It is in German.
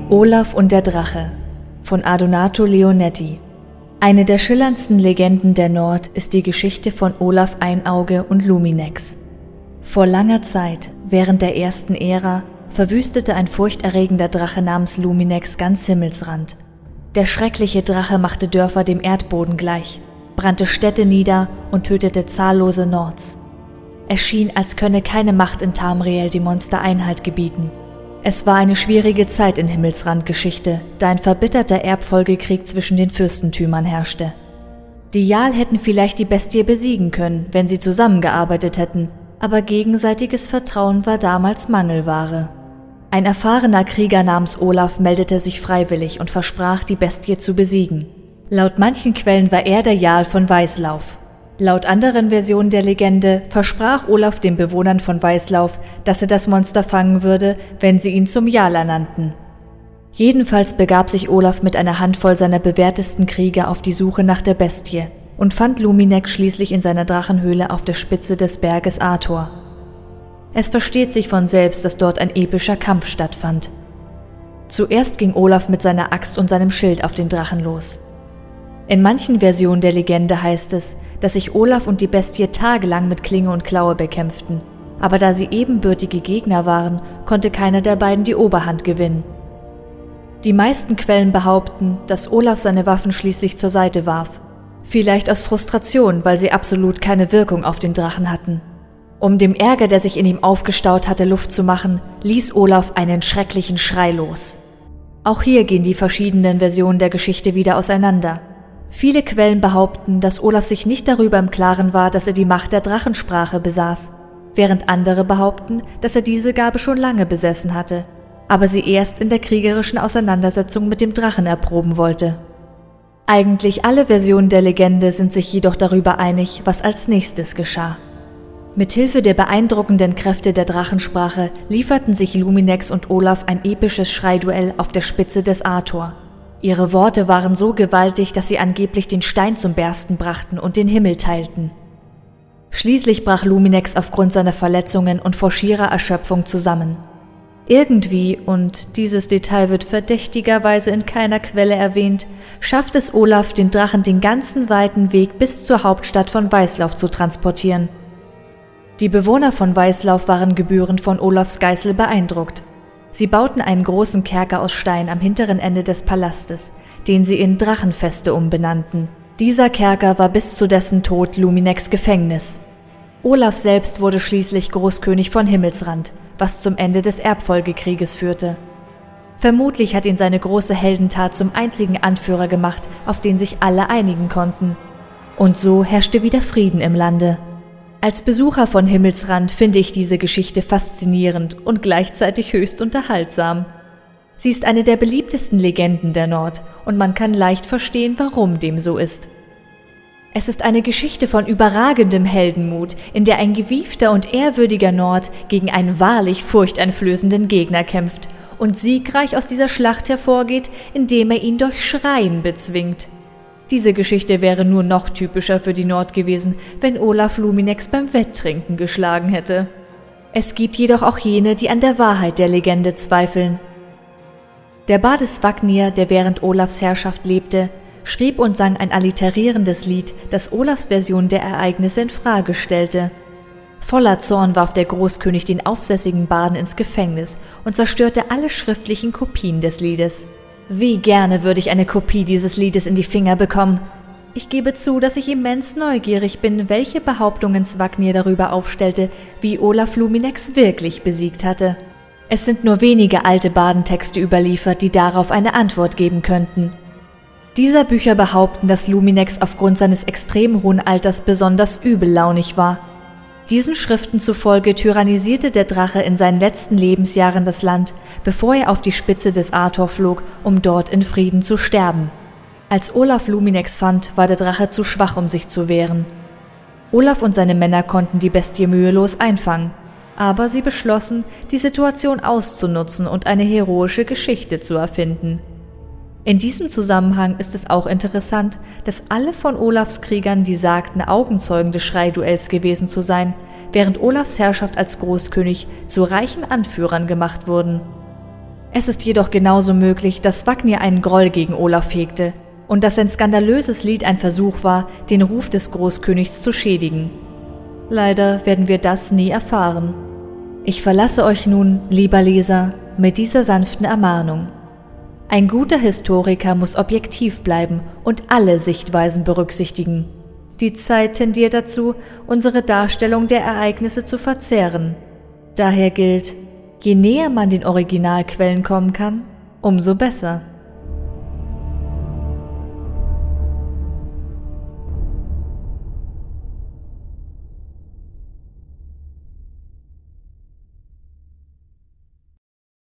Olaf und der Drache von Adonato Leonetti. Eine der schillerndsten Legenden der Nord ist die Geschichte von Olaf Einauge und Luminex. Vor langer Zeit, während der ersten Ära, verwüstete ein furchterregender Drache namens Luminex ganz Himmelsrand. Der schreckliche Drache machte Dörfer dem Erdboden gleich, brannte Städte nieder und tötete zahllose Nords. Es schien, als könne keine Macht in Tamriel die Monster Einhalt gebieten. Es war eine schwierige Zeit in Himmelsrand-Geschichte, da ein verbitterter Erbfolgekrieg zwischen den Fürstentümern herrschte. Die Jarl hätten vielleicht die Bestie besiegen können, wenn sie zusammengearbeitet hätten, aber gegenseitiges Vertrauen war damals Mangelware. Ein erfahrener Krieger namens Olaf meldete sich freiwillig und versprach, die Bestie zu besiegen. Laut manchen Quellen war er der Jarl von Weißlauf. Laut anderen Versionen der Legende versprach Olaf den Bewohnern von Weißlauf, dass er das Monster fangen würde, wenn sie ihn zum Jarl ernannten. Jedenfalls begab sich Olaf mit einer Handvoll seiner bewährtesten Krieger auf die Suche nach der Bestie und fand Luminex schließlich in seiner Drachenhöhle auf der Spitze des Berges Ator. Es versteht sich von selbst, dass dort ein epischer Kampf stattfand. Zuerst ging Olaf mit seiner Axt und seinem Schild auf den Drachen los. In manchen Versionen der Legende heißt es, dass sich Olaf und die Bestie tagelang mit Klinge und Klaue bekämpften, aber da sie ebenbürtige Gegner waren, konnte keiner der beiden die Oberhand gewinnen. Die meisten Quellen behaupten, dass Olaf seine Waffen schließlich zur Seite warf, vielleicht aus Frustration, weil sie absolut keine Wirkung auf den Drachen hatten. Um dem Ärger, der sich in ihm aufgestaut hatte, Luft zu machen, ließ Olaf einen schrecklichen Schrei los. Auch hier gehen die verschiedenen Versionen der Geschichte wieder auseinander. Viele Quellen behaupten, dass Olaf sich nicht darüber im Klaren war, dass er die Macht der Drachensprache besaß, während andere behaupten, dass er diese Gabe schon lange besessen hatte, aber sie erst in der kriegerischen Auseinandersetzung mit dem Drachen erproben wollte. Eigentlich alle Versionen der Legende sind sich jedoch darüber einig, was als nächstes geschah. Mithilfe der beeindruckenden Kräfte der Drachensprache lieferten sich Luminex und Olaf ein episches Schreiduell auf der Spitze des Ator. Ihre Worte waren so gewaltig, dass sie angeblich den Stein zum Bersten brachten und den Himmel teilten. Schließlich brach Luminex aufgrund seiner Verletzungen und vor schierer Erschöpfung zusammen. Irgendwie, und dieses Detail wird verdächtigerweise in keiner Quelle erwähnt, schafft es Olaf, den Drachen den ganzen weiten Weg bis zur Hauptstadt von Weißlauf zu transportieren. Die Bewohner von Weißlauf waren gebührend von Olafs Geißel beeindruckt. Sie bauten einen großen Kerker aus Stein am hinteren Ende des Palastes, den sie in Drachenfeste umbenannten. Dieser Kerker war bis zu dessen Tod Luminex Gefängnis. Olaf selbst wurde schließlich Großkönig von Himmelsrand, was zum Ende des Erbfolgekrieges führte. Vermutlich hat ihn seine große Heldentat zum einzigen Anführer gemacht, auf den sich alle einigen konnten. Und so herrschte wieder Frieden im Lande. Als Besucher von Himmelsrand finde ich diese Geschichte faszinierend und gleichzeitig höchst unterhaltsam. Sie ist eine der beliebtesten Legenden der Nord und man kann leicht verstehen, warum dem so ist. Es ist eine Geschichte von überragendem Heldenmut, in der ein gewiefter und ehrwürdiger Nord gegen einen wahrlich furchteinflößenden Gegner kämpft und siegreich aus dieser Schlacht hervorgeht, indem er ihn durch Schreien bezwingt. Diese Geschichte wäre nur noch typischer für die Nord gewesen, wenn Olaf Luminex beim Wetttrinken geschlagen hätte. Es gibt jedoch auch jene, die an der Wahrheit der Legende zweifeln. Der Bade Svagnir, der während Olafs Herrschaft lebte, schrieb und sang ein alliterierendes Lied, das Olafs Version der Ereignisse in Frage stellte. Voller Zorn warf der Großkönig den aufsässigen Baden ins Gefängnis und zerstörte alle schriftlichen Kopien des Liedes. Wie gerne würde ich eine Kopie dieses Liedes in die Finger bekommen. Ich gebe zu, dass ich immens neugierig bin, welche Behauptungen Svagnir darüber aufstellte, wie Olaf Luminex wirklich besiegt hatte. Es sind nur wenige alte Badentexte überliefert, die darauf eine Antwort geben könnten. Diese Bücher behaupten, dass Luminex aufgrund seines extrem hohen Alters besonders übellaunig war. Diesen Schriften zufolge tyrannisierte der Drache in seinen letzten Lebensjahren das Land, bevor er auf die Spitze des Ator flog, um dort in Frieden zu sterben. Als Olaf Luminex fand, war der Drache zu schwach, um sich zu wehren. Olaf und seine Männer konnten die Bestie mühelos einfangen, aber sie beschlossen, die Situation auszunutzen und eine heroische Geschichte zu erfinden. In diesem Zusammenhang ist es auch interessant, dass alle von Olafs Kriegern, die sagten, Augenzeugen des Schreiduells gewesen zu sein, während Olafs Herrschaft als Großkönig zu reichen Anführern gemacht wurden. Es ist jedoch genauso möglich, dass Svágnir einen Groll gegen Olaf hegte und dass sein skandalöses Lied ein Versuch war, den Ruf des Großkönigs zu schädigen. Leider werden wir das nie erfahren. Ich verlasse euch nun, lieber Leser, mit dieser sanften Ermahnung. Ein guter Historiker muss objektiv bleiben und alle Sichtweisen berücksichtigen. Die Zeit tendiert dazu, unsere Darstellung der Ereignisse zu verzerren. Daher gilt, je näher man den Originalquellen kommen kann, umso besser.